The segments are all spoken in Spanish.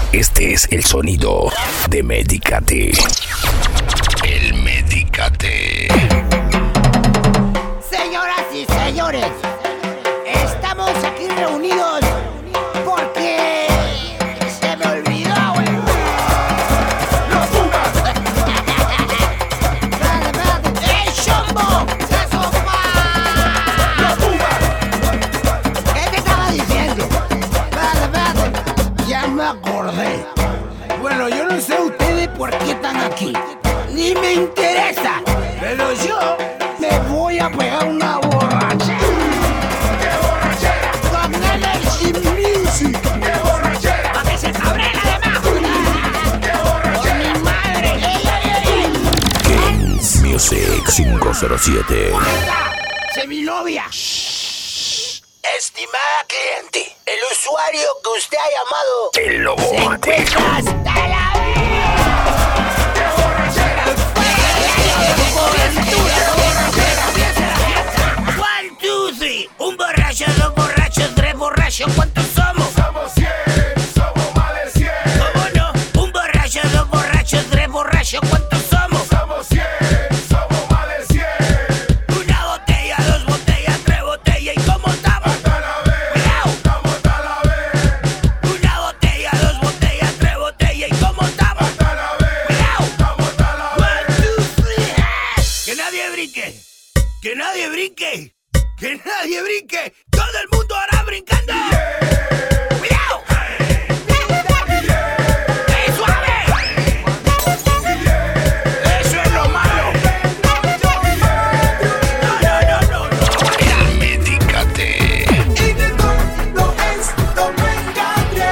Este es el sonido de Medicate. El Medicate. Señoras y señores, estamos aquí reunidos porque se me olvidó, güey. ¡Los Pumas! ¡Ey, Chombo! ¡Eso va! ¡Los Pumas! ¿Qué te estaba diciendo? Ya me acordé. Bueno, yo no sé ustedes por qué están aquí. Ni me interesa. Pero yo me voy a pegar una borrachera. ¡Qué borrachera! Con Energy Music. ¡Qué borrachera! Pa' que se cabre la demás. ¡Qué borrachera! Con mi madre. Kings Music 507. Seminovia. Estimada cliente, el usuario que usted ha llamado El Lobo se Mate. encuentra hasta la ¡Qué borrachera! One, two, three. Un borracho, dos borrachos, tres borrachos. ¿Cuántos somos? Somos 100, somos más de 100. ¿Cómo no? Un borracho, dos borrachos, tres borrachos. ¿Cuántos somos? Somos 100, somos más de 100. Una botella, dos botellas, tres botellas. ¿Y cómo estamos? Hasta la vez, Cuidado. estamos hasta la vez. Una botella, dos botellas, tres botellas. ¿Y cómo estamos? Hasta la vez, Cuidado. estamos hasta la One, vez. two, three. Que nadie brinque. Que nadie brinque. Que nadie brinque. Todo el mundo ahora brincando. ¡Cuidado! ¡Ey, suave! Eso es lo malo. No. El Medicate. Y de todo esto me engañé.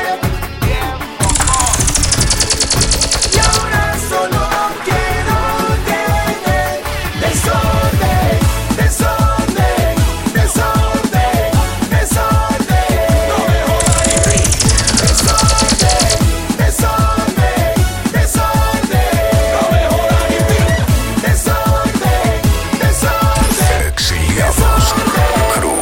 Y ahora solo quiero tener desorden, desorden, desorden, desorden. No me jodas ni ti. Desorden, desorden, desorden. No me jodas ni ti. Desorden, desorden. Exiliados Crew.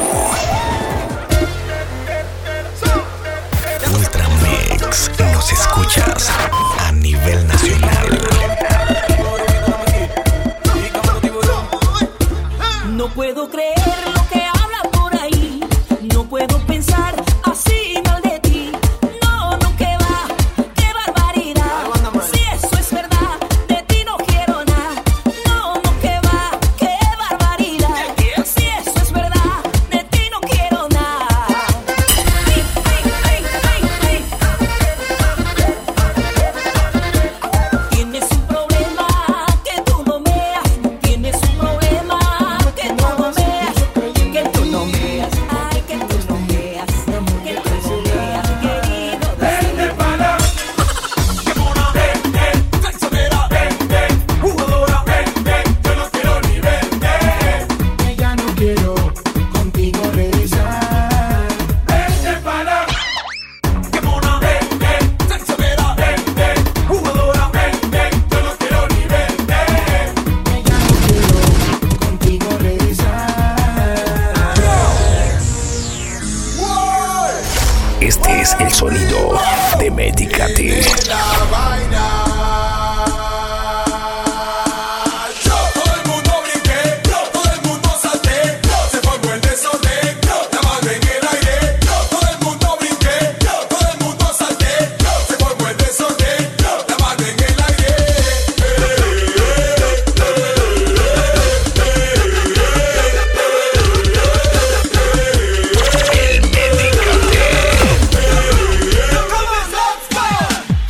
Ultramix. Nos escuchas a nivel nacional. No puedo creer lo que hablan por ahí. No puedo pensar así mal de ti. No, que va, qué barbaridad. Si eso es verdad, de ti no quiero nada. No, que va, qué barbaridad. Si eso es verdad, de ti no quiero nada. Tienes un problema que tú no veas. Tienes un problema que tú no veas. Que tú no veas. Ay, que tú no veas. Que tú no veas, querido. Vente pana, que mona, vente, traicionera, vente, jugadora, vente, yo no quiero ni verte. Que ya no quiero contigo regresar. Vente pana, que mona, vente, traicionera, vente, jugadora, vente, yo no quiero ni verte. Que ya no quiero contigo regresar. Este es el sonido de Medicate. La vaina. Todo el mundo brinque, todo el mundo salte, se formó el desorden, la mano en el aire. Todo el mundo brinque, todo el mundo salte, se formó el desorden, la mano en el aire. El Medicate. Let's go.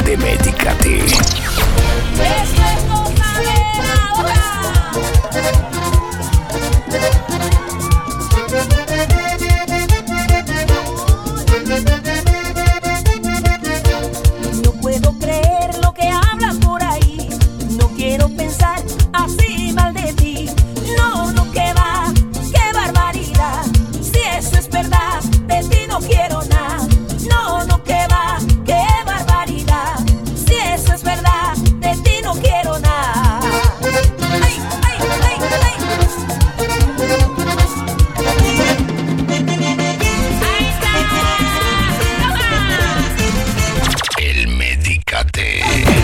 de Médicate. Esto es cosa de ahora. No puedo creer lo que hablan por ahí. No quiero pensar así mal de ti. No, no, que va, qué barbaridad. Si eso es verdad, de ti no quiero nada. No, no, que va, qué barbaridad. Si eso es verdad, de ti no quiero nada. Ay, ay, ay, ay. Ahí está. El Médicate.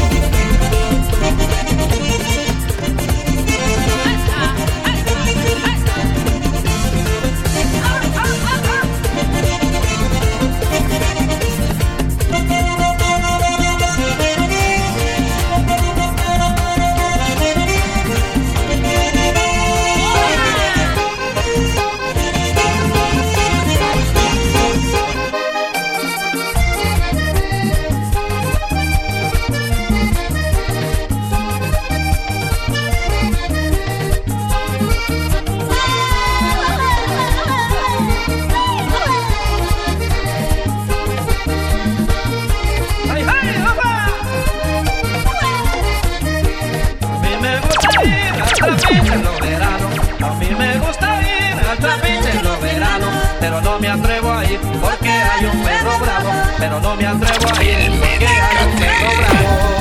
A mí me gusta ir al trapiche en los veranos, pero no me atrevo a ir porque hay un perro bravo. Pero no me atrevo a ir porque hay un perro bravo.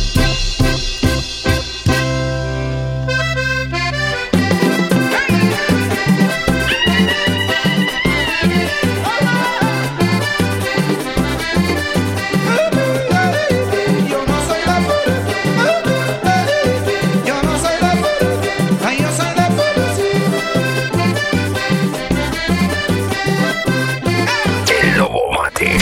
El Lobo Mate.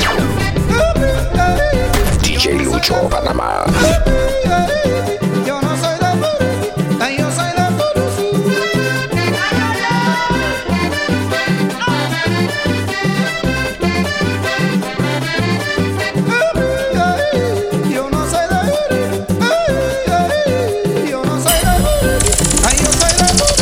DJ Lucho Panamá. Yo no soy de puro, ay, yo soy de puro. Yo no soy de puro, yo no soy de puro, ay, yo soy de puro.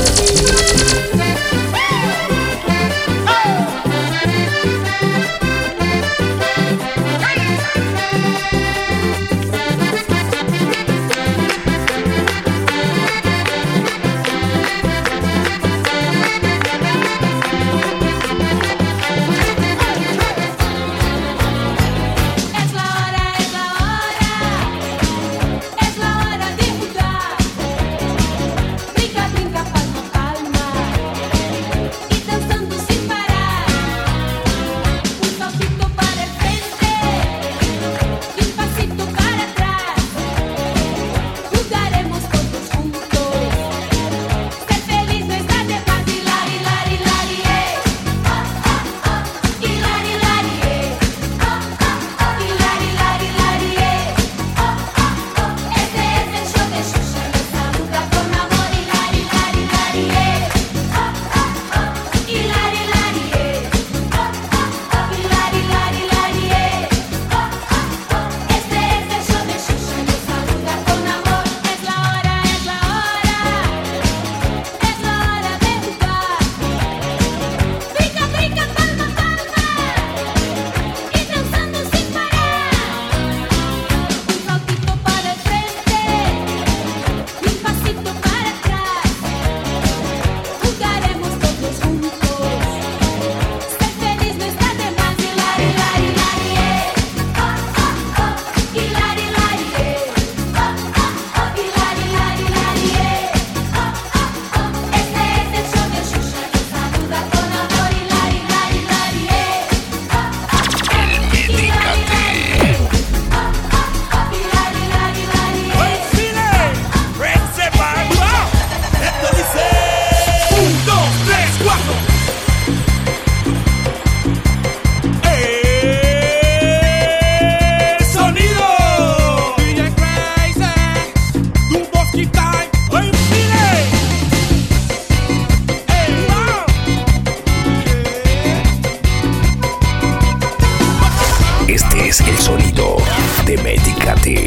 es el sonido de Medícate.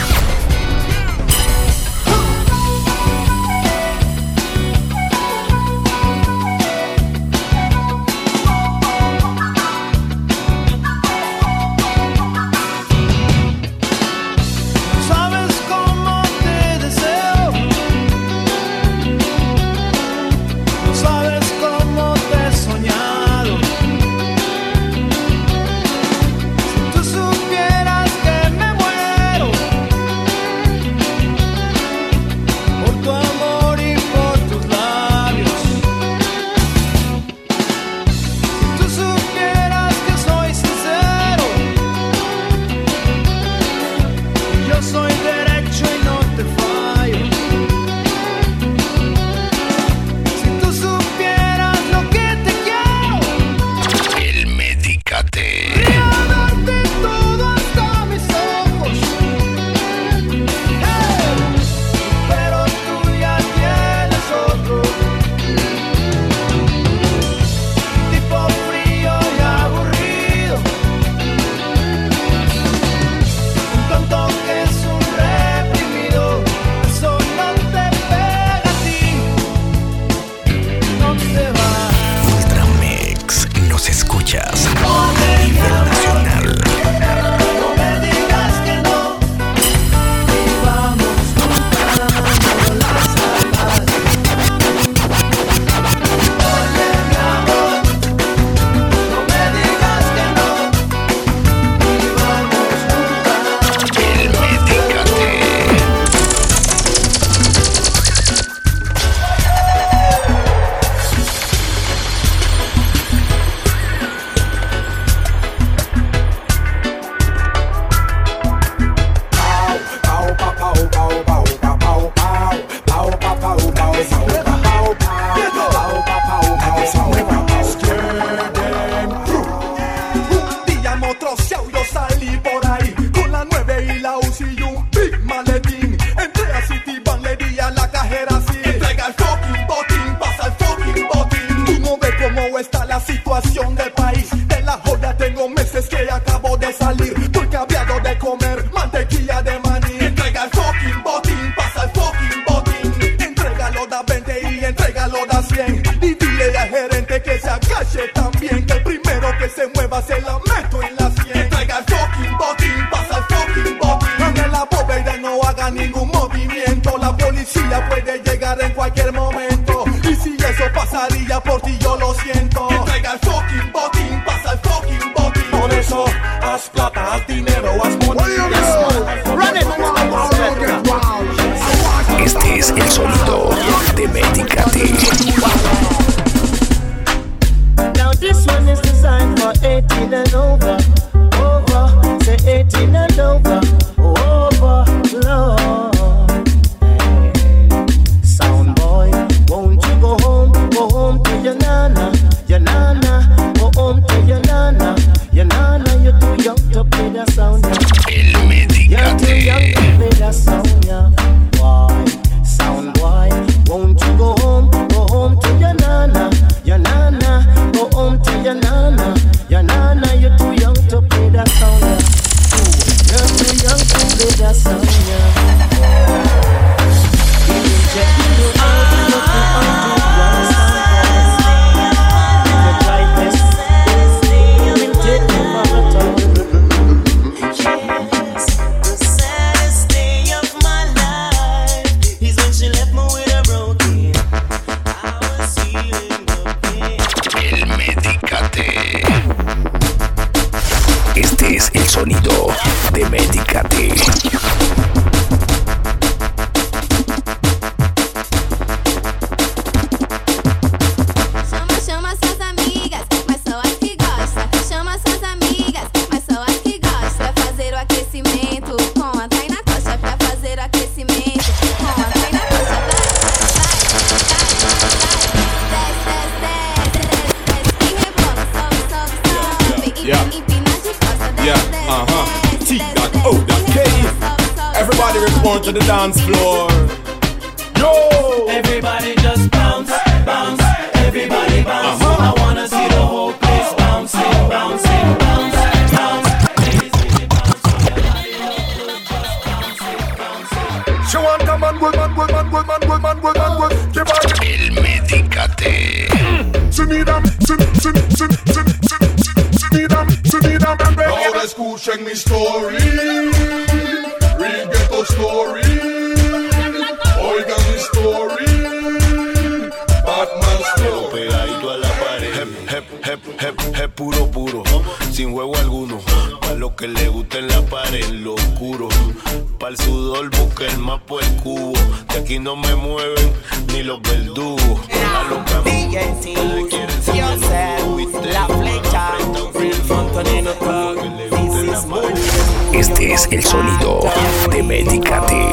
Este es el sonido de Medícate. Now this one is designed for 18 and over. Say 18 and over. Lord. Sound boy, won't you go home to your nana, go home to your nana, you're too young to play that sound. El Medícate. You're too young to play that sound, yeah. Why? Sound boy, won't you go home to your nana, go home to your nana, you're too young to play that sound, yeah. You're too young to play that sound, yeah. Este es el sonido de Medícate. Chama suas amigas, mas só as que gosta. Chama suas amigas, mas só as que gosta. Pra fazer o aquecimento com a Tainá Costa. Pra fazer o aquecimento com a Tainá Costa. Desce, e rebola. Sobe, empina de costa. Desce, T.O.K. Everybody report to the dance floor. Yo! Everybody just bounce, bounce. Everybody bounce. I wanna see the whole place bouncing, bouncing, bounce, bounce. Oigan mi story, real ghetto story. Oigan mi story, Batman story. Pegadito a la pared, hep, puro, puro, sin juego alguno. Pa' lo que le gusta en la pared, en lo oscuro. Pa' el sudor busca el mapa, el cubo. De aquí no me mueven ni los verdugos. A los DJC, la flecha, Real Fontanero Club. Este es el sonido de Medicate.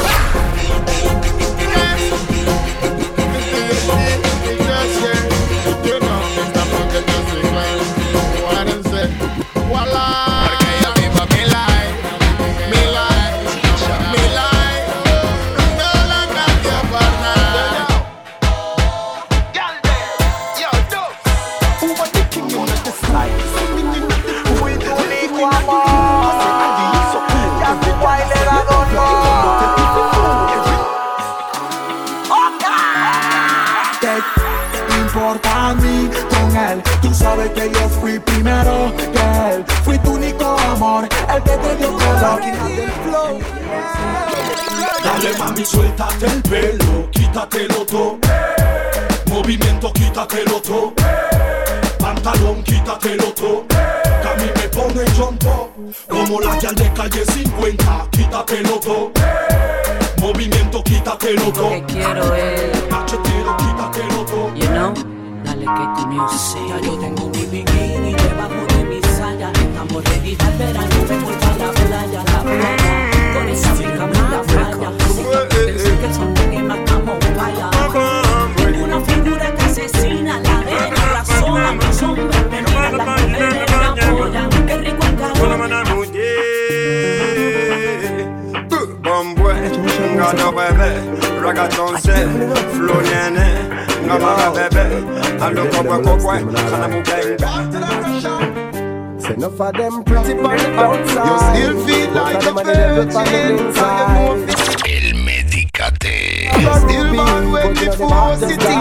Importa a mí con él, tú sabes que yo fui primero que él. Fui tu único amor, el que te dio color. Dale mami, suéltate el pelo, quítatelo todo. Movimiento, quítatelo todo. Pantalón, quítatelo todo. Que a mí me pone jumpo, como la guial de calle 50. Quítatelo todo. Movimiento, quítatelo todo. Lo que quiero es machetero, quítatelo todo. You know, dale que comience. Ya yo tengo mi bikini debajo de mi saya. Estamos ready al verano, vamos a la playa, con esa rica mala playa. Pensé que son de que matamos vaya. Tengo una figura que asesina la arena, la zona, mis hombres me miran, las mujeres me apoyan. Qué rico el calor. Gana bebé, ragazón se, flow nene, gama bebé, ando kokwe, kana mubenga. Say enough of them pretty on the outside. You still feel like a virgin, so you know El Medicate. you still born when before city.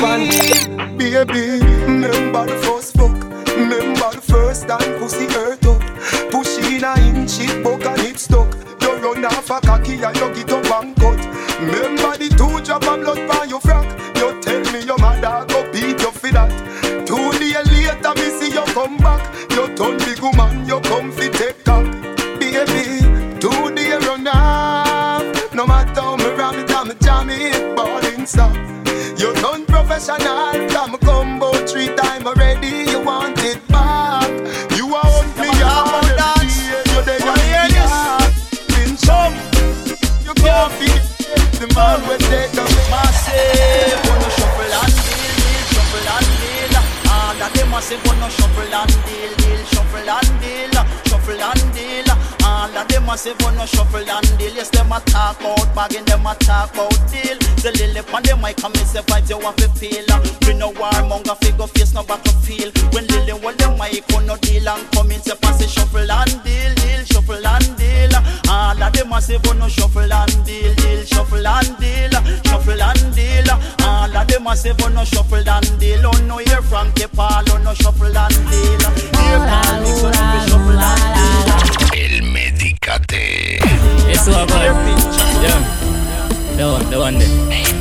Baby, remember the first fuck, remember the first time pussy hurt up. Push in a inch, it buck and it stuck. You run off a cocky and you get up and cut. Remember the 2 drop of blood by your frack. You tell me your mother go beat you for that. 2 days later me see you come back. You turn big woman, you come fi take cock. Baby, 2 days run off. No matter how me ram it and me jam it, ballin' soft. You done professional, come combo 3 times already. You want it back. You want me hard. You dey on the yard. Been some. You can't feel the man will take a massive. Wanna shuffle and deal, shuffle and deal. All of them massive wanna shuffle and deal, shuffle and deal, shuffle and deal. All of them massive wanna shuffle and deal. Yes, them a talk about bagging, them a talk about deal. The lily pon them mic and me say vibes you want to feel. We no warmonger figure face no battlefield. When lily hold them mic on no deal and come in say pass it shuffle and deal, shuffle and deal. All of them massive wanna shuffle and deal, shuffle and deal, shuffle and deal. All of them massive wanna shuffle and deal. Oh no hear Frankie Paul, oh no shuffle and deal. Hear Paul mix on the shuffle and deal. El Medicate. It's all good. Yeah. The one there.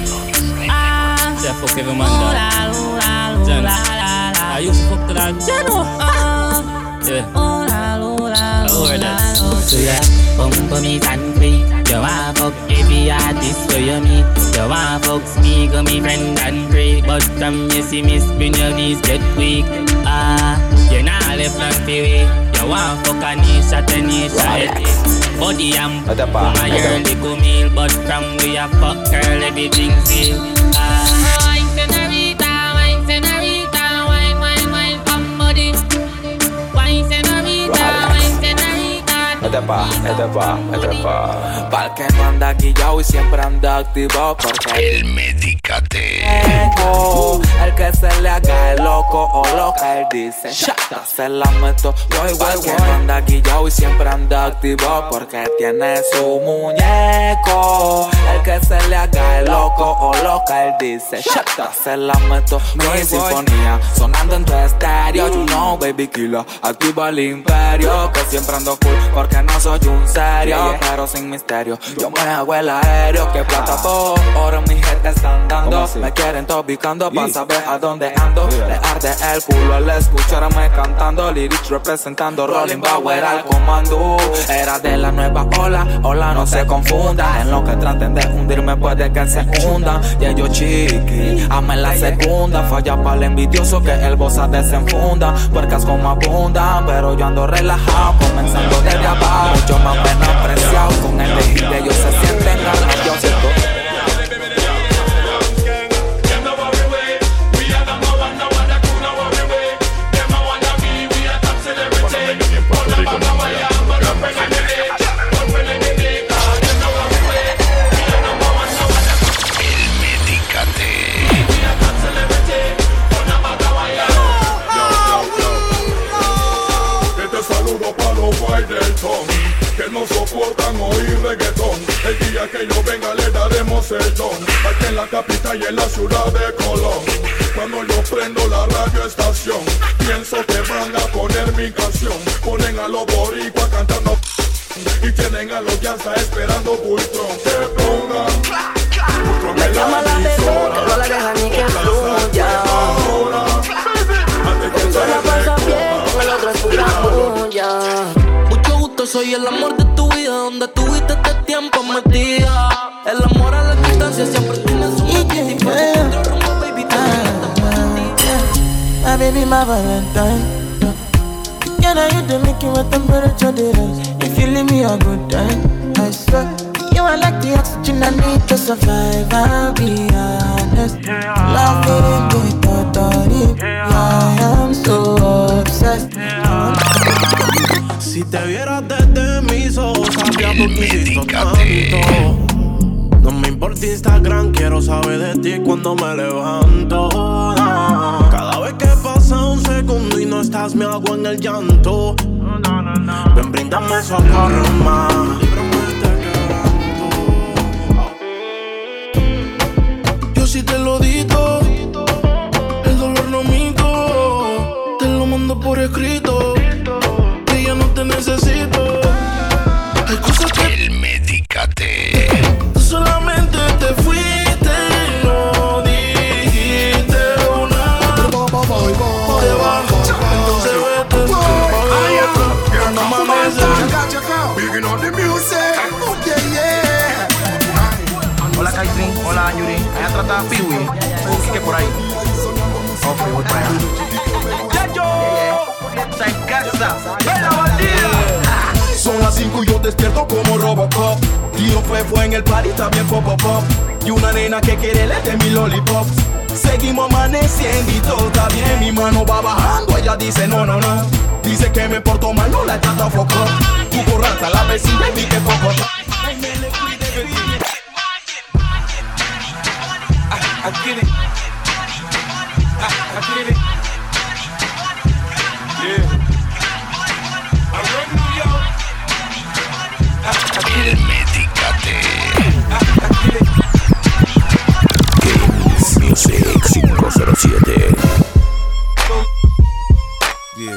Say fuck every man down. Jan. I used to fuck to that. Yeah. Over that. So yeah, bump me and free. You want fuck every artist so you meet. You want fuck me, go me friend and free. But from you see me spin your knees get weak. You're not left on the way. You want fuck a niche at a niche at it. Body am from a girl little meal. But from we a fuck girl everything's real. Wine senorita, wine from body. Wine senorita, wine senorita. Pa'l que no anda guillao y siempre anda activo porque El Medicate. el que se le haga el loco o lo que él dice. Se la meto, porque no anda guillao y siempre anda activo, porque tiene su muñeco, el que se le haga el loco o lo que él dice. Se la meto, mi sinfonía sonando en tu estéreo. You know, baby killer, activa el imperio, que siempre ando cool, porque no soy un serio, pero sin misterio. Yo me hago el aéreo, que plata por oro mi gente están dando. Me quieren topicando pa' saber a dónde ando. Le arde el culo al escucharme cantando. Lyrics representando Rolling Bauer al comando. Era de la nueva ola no se confunda. En lo que traten de hundirme puede que se hundan. Y ellos chiqui, ame la segunda. Falla para el envidioso que el bossa desenfunda. Puercas como abundan, pero yo ando relajado, comenzando desde abajo. Mucho más menospreciado, con el de ellos se sienten ganas. Yo siento que no soportan oír reggaetón. El día que yo venga le daremos el don. Aquí en la capital y en la ciudad de Colón. Cuando yo prendo la radio estación, pienso que van a poner mi canción. Ponen a los boricuas cantando y tienen a los Yanza esperando Bultron. Que pongan me llama la bebé, que no la deja ni que fluya. Eso la pasa bien, con el otro es pura bulla. Soy el amor de tu vida, donde tuviste este tiempo metida. El amor a la distancia siempre tiene su matiz. Y por otro rumbo, baby, my baby, my Valentine. Can I hit the Mickey with temperature rise? If you leave me a good time, I swear. You are like the oxygen I need to survive, I'll be honest. Loving me totally, I am so obsessed. Si te vieras desde mis ojos, sabría por qué hiciste tanto. No me importa Instagram, quiero saber de ti cuando me levanto. Cada vez que pasa un segundo y no estás, me hago en el llanto. Ven, bríndame eso por más. Yo sí te lo digo, el dolor no mito. Te lo mando por escrito. No te necesito. Hay cosas que el Medicate. Tú solamente te fuiste y no dijiste una. Te vas, entonces vete. Cuando amanece. Picking up the music. Yeah. Hola Kaitrin, hola Yuri. Allá trata Piwi. ¿Qué por ahí? Ok, voy para allá. Está en casa. Son las 5 y yo despierto como Robocop. Tío fue en el party, también pop. Y una nena que quiere le de mi lollipop. Seguimos amaneciendo y todo está bien. Mi mano va bajando, ella dice no. Dice que me porto mal, no la trata foco. Tu borracha, la vecina y mi que poco. I get it. I get it. Yeah. El Medicate. Games Music 507. Yeah.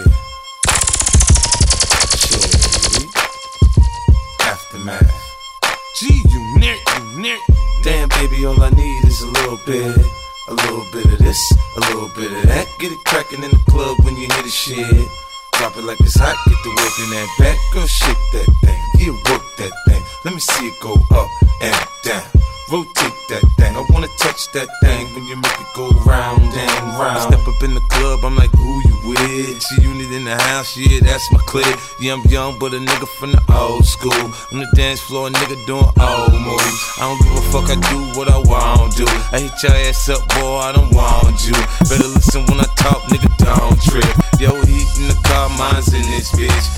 Aftermath. G-Unit. Damn, baby, all I need is a little bit of this, a little bit of that. Get it crackin' in the club when you hear the shit. Drop it like it's hot, get the work in that back. Girl, shake that thing, yeah, work that thing. Let me see it go up and down. Rotate that thing, I wanna touch that thing when you make it go round and round. Step up in the club, I'm like, who you with? G-Unit in the house, yeah, that's my clique. Yeah, I'm young, but a nigga from the old school. On the dance floor, a nigga doing old moves. I don't give a fuck, I do what I want to. I hit your ass up, boy, I don't want you. Better listen when I talk, nigga, don't trip. Yo, heat in the car, mine's in this bitch.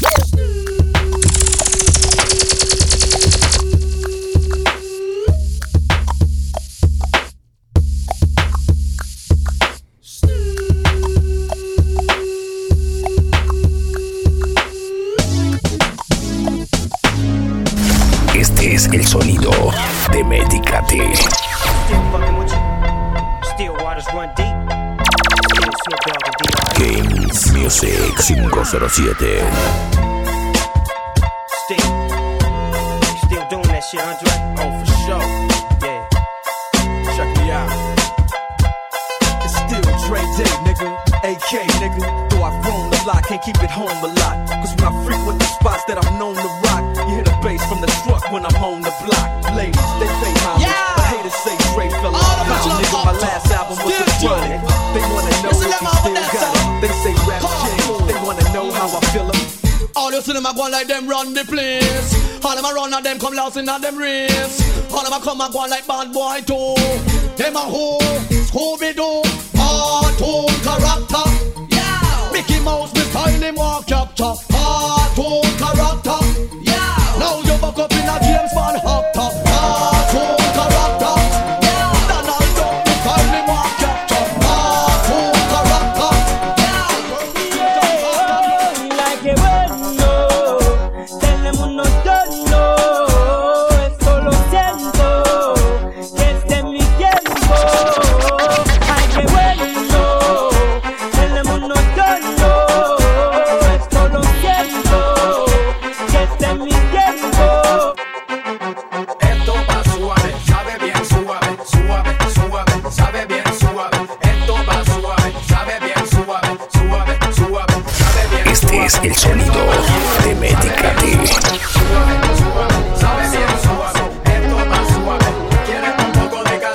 Games Music 507. Still doing that shit, Andre? Oh, for sure. Yeah. Check me out. It's still Dre Day, nigga. AK, nigga. Though I've grown a lot, can't keep it home a lot. Cause when I frequent the spots that I'm known to rock, you hear the bass from the truck when I'm on the block. Ladies, they pay homage. But haters say Dre fell off. Nigga, my last album was the Johnny. They wanna know if he still got it. They say rap changed. They wanna know how I feel him. All you see them a go like them run the place. All them a run and them come lost in them race. All them a come and go like bad boy too. Them a who? Scooby-Doo. Cartoon character. Yeah. Mickey Mouse, me style him walk capture. Cartoon character. Yeah. Now you buck up in a James Bond actor. Cartoon character. Yeah. Donald Duck, me style him walk capture. Cartoon character. Yeah. Like a bueno, tenemos no tono, es solo siento que este es mi tiempo. Ay, qué bueno, tenemos no tono, es solo siento que este es mi tiempo. Esto va suave, sabe bien suave, suave, suave, sabe bien suave. Esto va suave, sabe bien suave, suave, suave, sabe bien. Este es el sonido de Medicate. Sabe bien suave, esto va suave. ¿Quieres un poco de gas?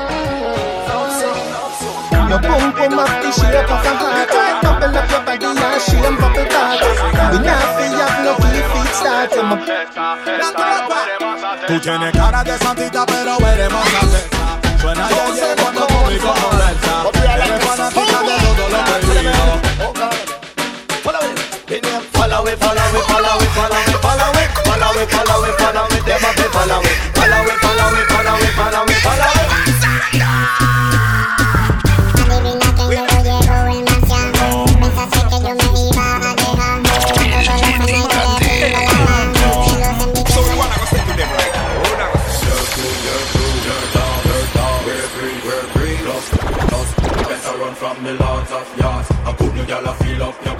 Your boom boom up the shape of a heart. Bubble up your body and shame bubble back. We not feel have no feet start. Tú tienes cara de santita pero eres más atenta. Suena ya cuando conmigo molesta. Eres fanática de todo lo que digo. Follow it, follow it, follow it, follow it, follow it, follow it, follow it, follow it, follow it, them up, follow it, follow it, follow it, follow it, follow it, follow it. From the lords of yards, I put you y'all feel up your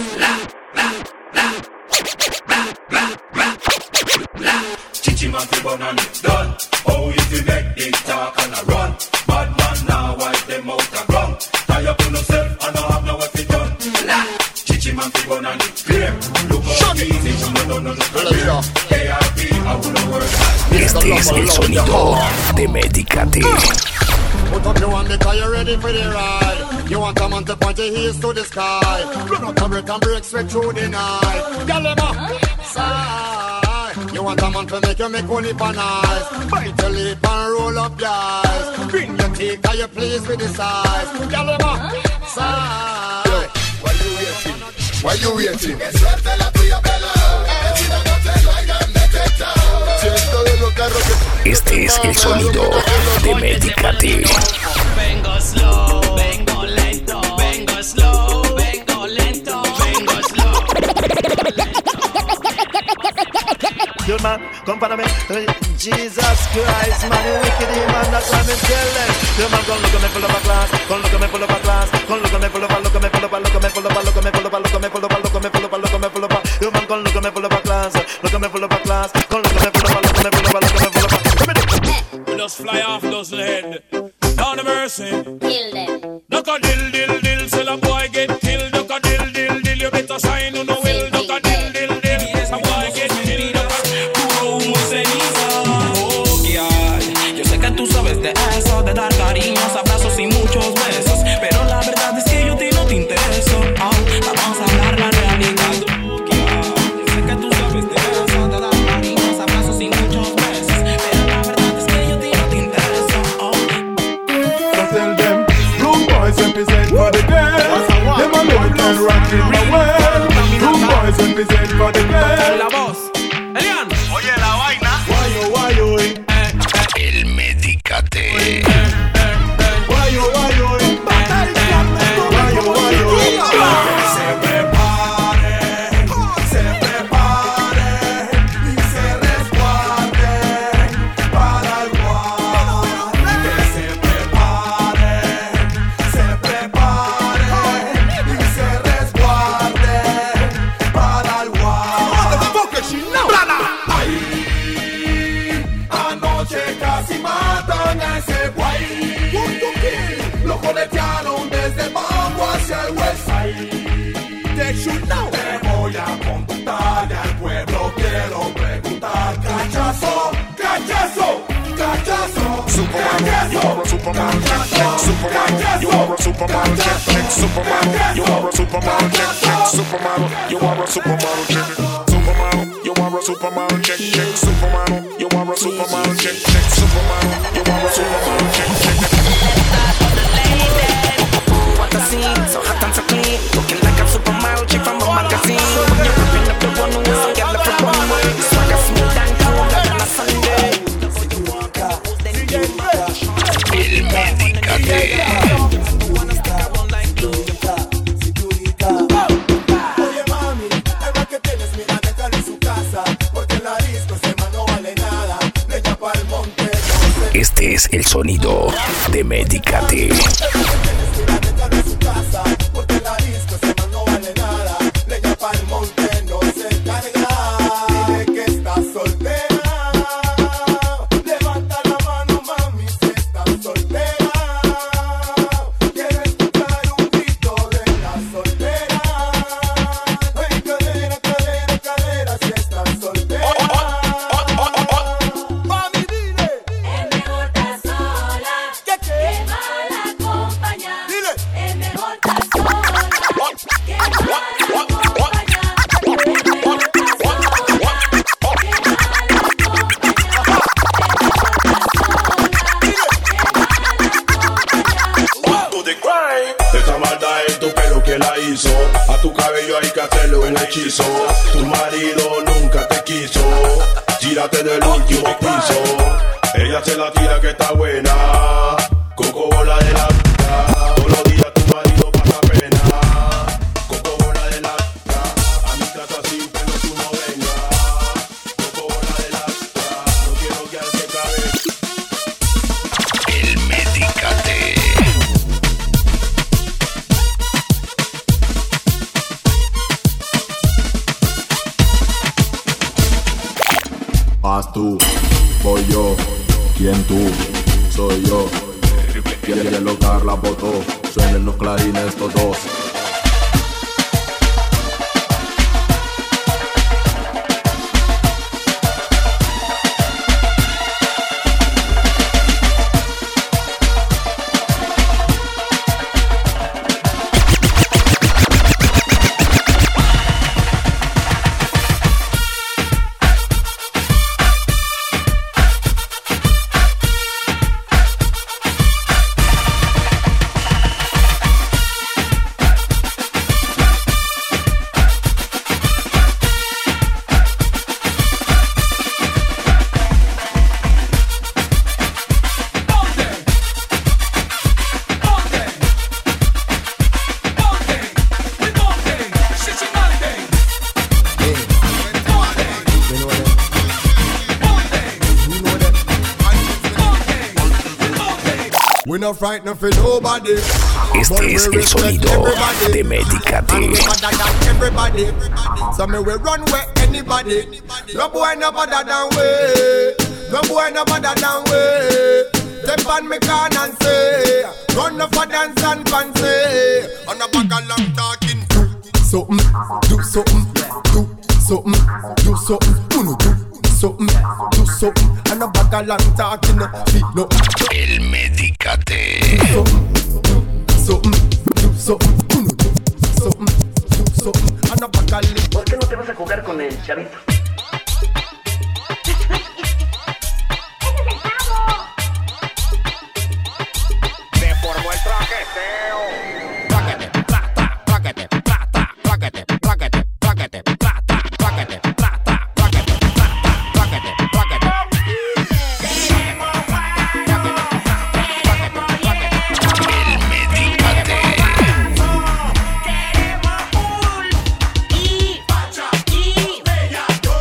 Chichi man fi bun and it's done. Oh, if you make big talk and a run, bad man now wipe them out a ground. Tie up on yourself and I have no what to done. Chichi man fi bun and it's clear. Look how easy you know no career. KRP, I wouldn't work. Este es el sonido de Medicate. Put up your hand because you're ready for the ride. You want a man to point your heels to the sky. Run out and break straight through the night. Galema, side. You want a man to make you make only for nice. Bite your lip and roll up your eyes. Bring your teeth, are you pleased with the size? Galema, side. Why you waiting? Why you waiting? Este es el sonido de Medicate. Vengo slow, vengo lento, vengo slow, vengo lento, vengo slow. Good man, come follow me. Jesus Christ, man, you wicked man, that's why me tell them. Good man, come look at me full of a class, come look at me full of a class, come look at me full of a, look at me full of a, look at me full of a, look at me full of a, look at me full of a, look at me full of a, look at me full of a. Good man, come look at me full of a class, look at me full of a class, come look at me full of a, look at me full of a, look at me full of a. We just fly off those head. Down the mercy. Kill them. Look a dill, dill, dill. Till a boy get killed. Look a dill, dill, dill. You better shine on the will. Look a dill, dill, dill. A boy get killed. Oh, yeah. Yo sé que tú sabes de eso, de dar cariños, abrazos y muchos besos. Pero la verdad es que yo a ti no te intereso. Vamos a hablar la realidad. Yo sé que tú sabes de eso, de dar cariños, abrazos y muchos besos. Pero la verdad es que yo a ti no te intereso. Tell them, rude boys represent for the girls. Them alone can rock it my well. Rude boys represent for the girls. La voz, Elian. Oye la vaina. Guayo, El Medicate. Guayo, Se prepare y se resguarde para el guay. Que se prepare y se let you know. Te voy a contar y al pueblo quiero preguntar. Cachazo, cachazo, cachazo. Superman, you are a Superman. Superman, you are a Superman. Superman, you are a Superman. Superman, you are a Superman. Superman, you are a Superman. Superman, you are a Superman. Superman, you are a Superman. What I see, so hot and so clean, looking like a supermodel chick from a magazine. When you're ripping up the runway, so get left from runway. Swagger smooth and cooler than a Sunday. El Medicate. Oye mami, el bar que tienes, mira, déjalo en su casa, porque en la disco ese man no vale nada. Leña pa'l monte. Este es el sonido de Medicate. Porque la disco ese man no vale nada. Leña pa'l monte, no se carga. Dile que estás soltera. Levanta la mano, mami, si estás soltera. Quiero escuchar un grito de la soltera. Ay, cadera, cadera, cadera, si estás soltera. Mami, dile. Es mejor estar sola que mal acompañada. Dile. Es mejor estar sola que mal acompañada. Esa maldad en tu pelo que la hizo. A tu cabello hay que hacerlo en hechizo. Tu marido nunca te quiso. Tírate del último piso. Ella se la tira que está buena. Coco bola de la todos los días tu marido pasa pena. Coco bola de la a mi casa sin pelo tú no vengas. Coco bola de la no quiero que alguien cabe. El Medicate. Vas tú, voy yo, ¿quién tú? Soy yo. Quiere lograr la foto, suenen los clarines todos. We no frightened for nobody. Este es el sonido de Medicate. Everybody, so me we run where anybody. No boy no better than we. No boy no better than we. Step on me can and say, run up for dance and fancy. On a bag of long talking. Do something, do something, do something, do something. Uno do something, do something. On a bag of long talking. No. El Medicate. Do something, do something. Uno do something, do something. On a bag of. ¿Por qué no te vas a jugar con el chavito? Deformó el traqueteo. Traquete, plata, traquete, plata, traquete, traquete, traquete, plata, traquete, plata, traquete, plata, traquete, traquete. El Medicate. Queremos full y bella.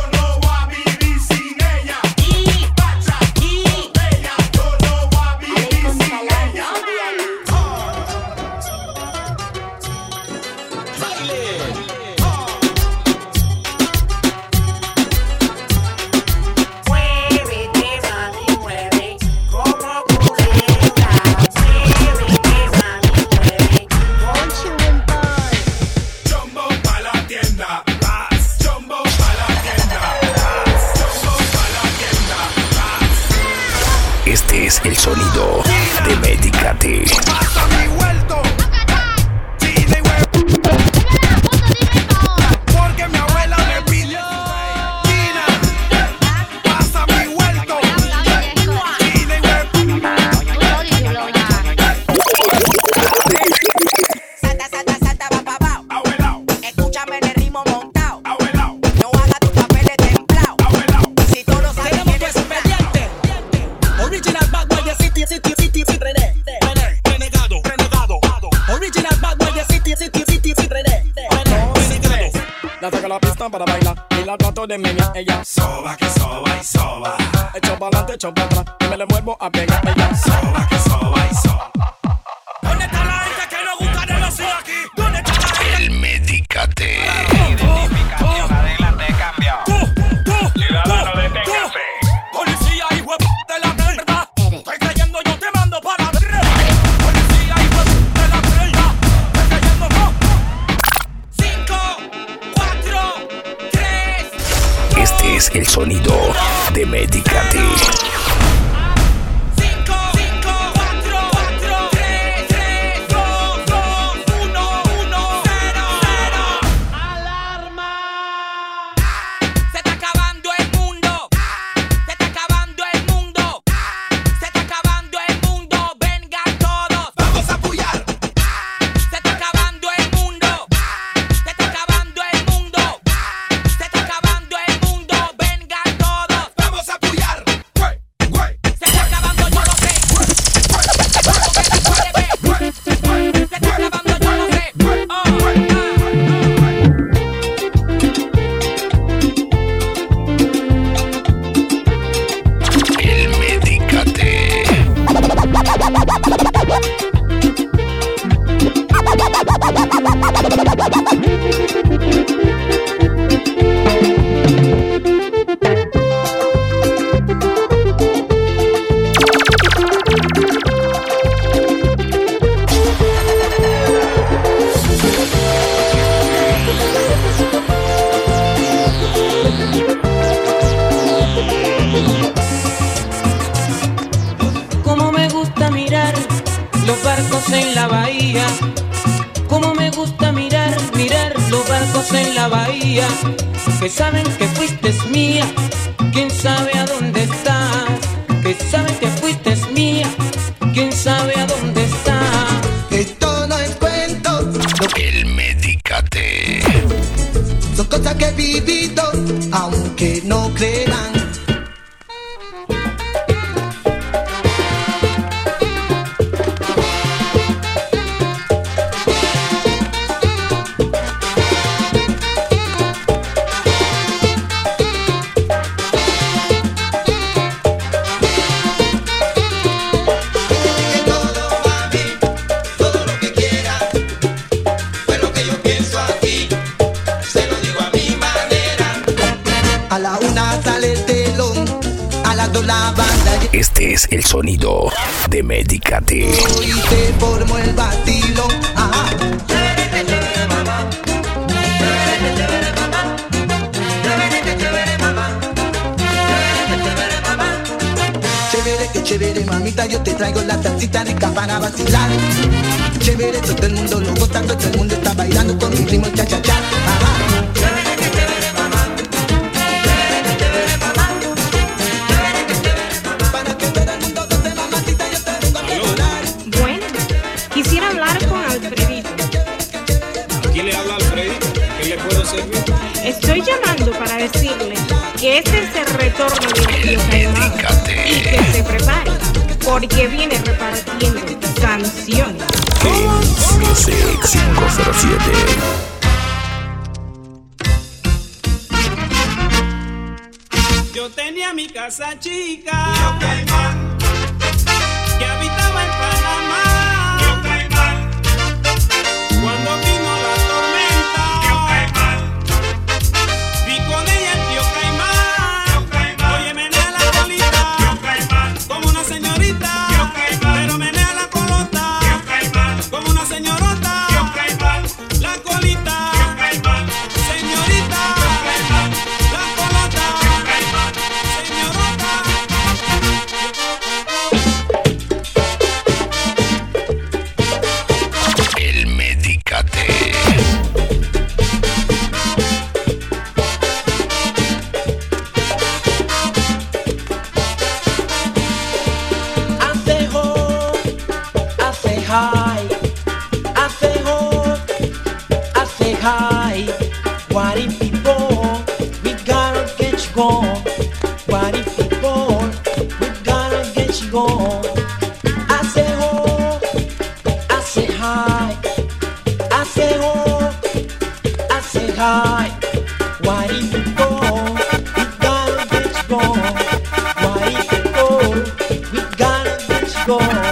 La saca la pista para bailar y la trato de meña. Ella soba, que soba y soba. Echo para adelante, echo para atrás y me le vuelvo a pegar. Ella soba, que soba y soba. ¿Dónde está la gente que nos gusta de los aquí? ¿Dónde está la gente? El Medícate. Identificación, adelante, cambio. Ciudadano, deténgase. Policía, hijo de la mierda. Estoy creyendo, yo te mando para la mierda. Policía, hijo de la mierda. Estoy creyendo, no. 5, 4, 3. Este es el sonido de Medícate. Como me gusta mirar los barcos en la bahía. Como me gusta mirar los barcos en la bahía. Que saben que fuiste mía, quién sabe a dónde estás. Que saben que fuiste mía, quién sabe a dónde estás. Esto no es cuento, El Medícate. son cosas que he vivido, aunque no crean. A la una sale el telón, a las dos la banda Este es el sonido de Medícate. y se formó el vacilón. Ajá. Chévere, que chévere, mamita, yo te traigo la salsita rica para vacilar. Chévere, todo el mundo lo goza, todo el mundo está bailando con mi ritmo cha-cha-cha. Ajá. Bueno, quisiera hablar con Alfredito. Aquí le habla Alfredito. ¿Qué le puedo servir? Estoy llamando para decirle que este es el retorno de Tío Caimán y que se prepare, porque viene repartiendo canciones. Music 507. Yo tenía mi casa chica, Tío Caimán, que habitaba en Panamá. Tío Caimán, cuando vino la tormenta, Tío Caimán, vi con ella el Tío Caimán. Tío Caimán, oye, menea la colita, Tío Caimán, como una señorita. Tío Caimán, pero menea la colota, Tío Caimán, como una señorota. Tío Caimán, la colita, Tío Caimán, señorita. Tío Caimán, la colota, Tío Caimán, señorota. high. Why did you go? We gotta get you going. Why did you go? We gotta get you going.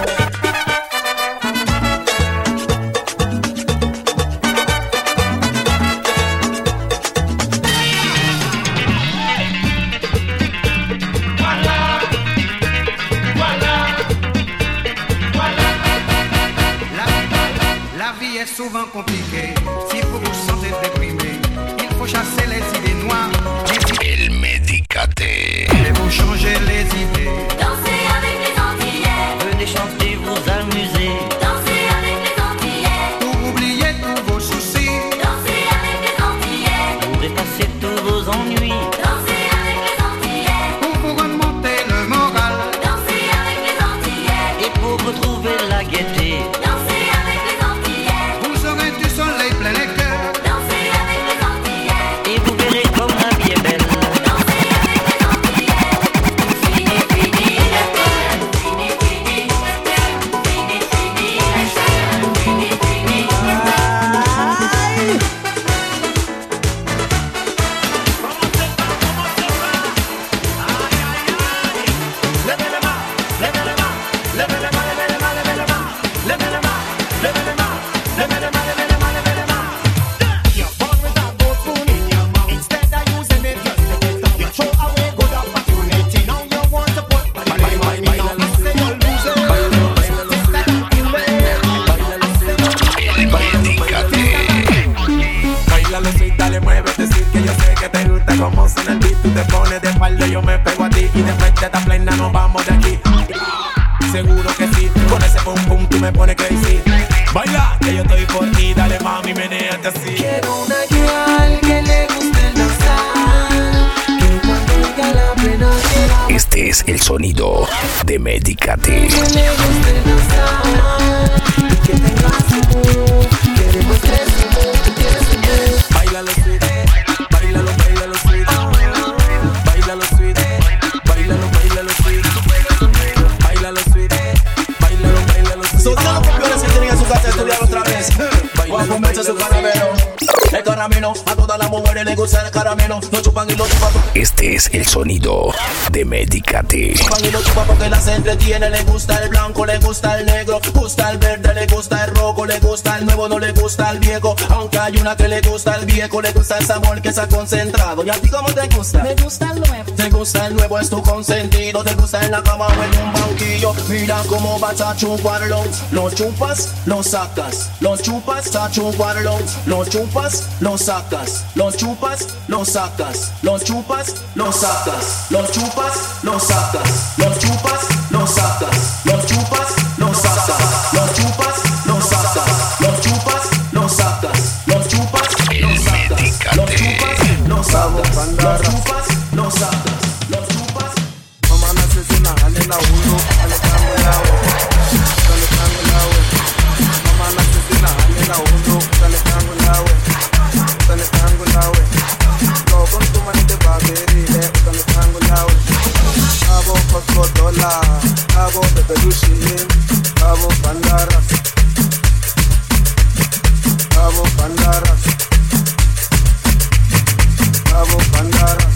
La vie est souvent compliquée. Si vous vous sentez déprimé, il faut chasser les idées noires. El Medicate. Et vous changer les idées. Dansez avec les Antillais. Venez chanter, vous amuser. Dansez avec les Antillais. Pour oublier tous vos soucis. Dansez avec les Antillais. Pour effacer tous vos ennuis. Dansez avec les Antillais. Pour vous remonter le moral. Dansez avec les Antillais. Et pour retrouver la gaieté. Dansez avec les Antillais. Vous aurez du soleil plein les cœurs. Dansez avec les Antillais. Et vous verrez comme la vie est belle. Dansez avec les Antillais. Fini, fini le problème. Fini, fini. Fini, fini les chagrins. Fini, fini. Bailalo, sí, dale, muévete, sí, que yo sé que te gusta como suena el beat. Tú te pones de espalda, yo me pego a ti y después de esta plena nos vamos de aquí. Seguro que sí, con ese pum pum tú me pones crazy. Baila, que yo estoy por ti, dale mami, menéate así. Quiero una girl que le guste el danzar, que cuando venga la plena quiera. Este es el sonido de Medicate. Que le guste el danzar y que tenga su mood, que demuestre su mood, que tiene su mood. Bailalo sweet, bailalo, bailalo sweet. Bailalo sweet, bailalo, bailalo sweet. Bailalo sweet, bailalo, bailalo sweet. So todos los campeones que tienen en su casa estudiar otra vez. Vamos a comerse su caramelo. El caramelo, a todas las mujeres les gusta el caramelo. Lo chupan y lo chupan. Este es el sonido de Medicate. Chupan y lo chupan porque las entretiene. Le gusta el blanco, le gusta el negro, gusta el verde, le gusta el rojo, le gusta el nuevo, no le gusta el viejo. Aunque hay una que le gusta el viejo, le gusta el sabor que se ha concentrado. ¿Y a ti cómo te gusta? Me gusta el nuevo. Te gusta el nuevo, es tu consentido. Te gusta en la cama o en un banquillo. Mira cómo vas a chuparlo. Lo chupas, lo sacas. Lo chupas, a chuparlo. Lo chupas, lo sacas. Lo chupas, lo sacas. Lo chupas, lo sacas. Lo chupas, lo sacas. Lo chupas, lo sacas. Lo chupas, lo sacas. Lo chupas, lo sacas. Lo chupas, lo sacas. Lo chupas, lo sacas. Lo chupas, lo sacas. Lo chupas, lo sacas. Lo chupas. Mamá nace sin la jale la uno, dale tango la we. Dale tango la we. Mamá nace sin la jale la uno, dale tango la we. Dale tango la we. Lo con tu manita pa' quererle, dale tango la we. Cabo coscotola, cabo de peluche, cabo pandaras. Cabo pandaras. Cabo pandaras.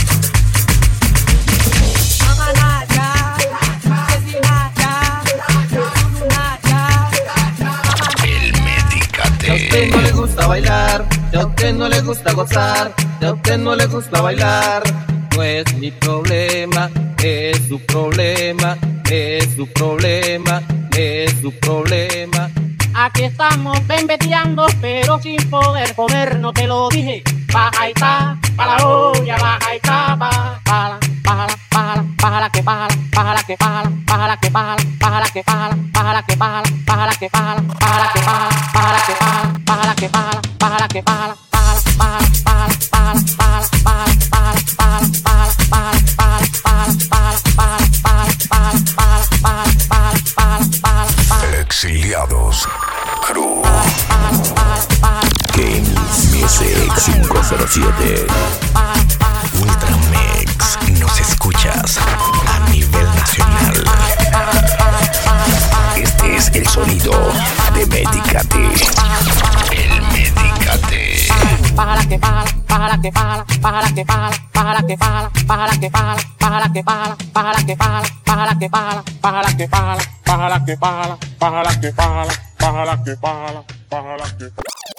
A usted no le gusta bailar, a usted no le gusta gozar, a usted no le gusta bailar. No es mi problema, es su problema, es su problema, es su problema. Aquí estamos bembeteando, pero sin poder comer, no te lo dije. Baja y ta, pa' la olla, baja y ta, bájala, bájala, bájala, bájala que bájala, bájala que bájala, bájala que bájala, bájala que bájala, bájala que bájala, bájala que bájala, bájala que bájala, bájala que bájala, bájala que bájala, bájala que bájala, bájala, bájala, bájala, bájala, bájala, bájala, bájala, bájala, bájala, bájala, bájala, bájala, bájala, bájala, bájala. Exiliados Crew Game Music 507 Ultramex. Nos escuchas a nivel nacional. Este es el sonido de Medicate. El Medicate. Bájala que bájala. pájala que pájala, pájala que pájala, pájala que pájala, pájala que pájala, pájala que pájala, pájala que pájala, pájala que pájala, pájala que pájala, pájala que pájala, pájala que pájala, pájala que pájala, pájala que pájala.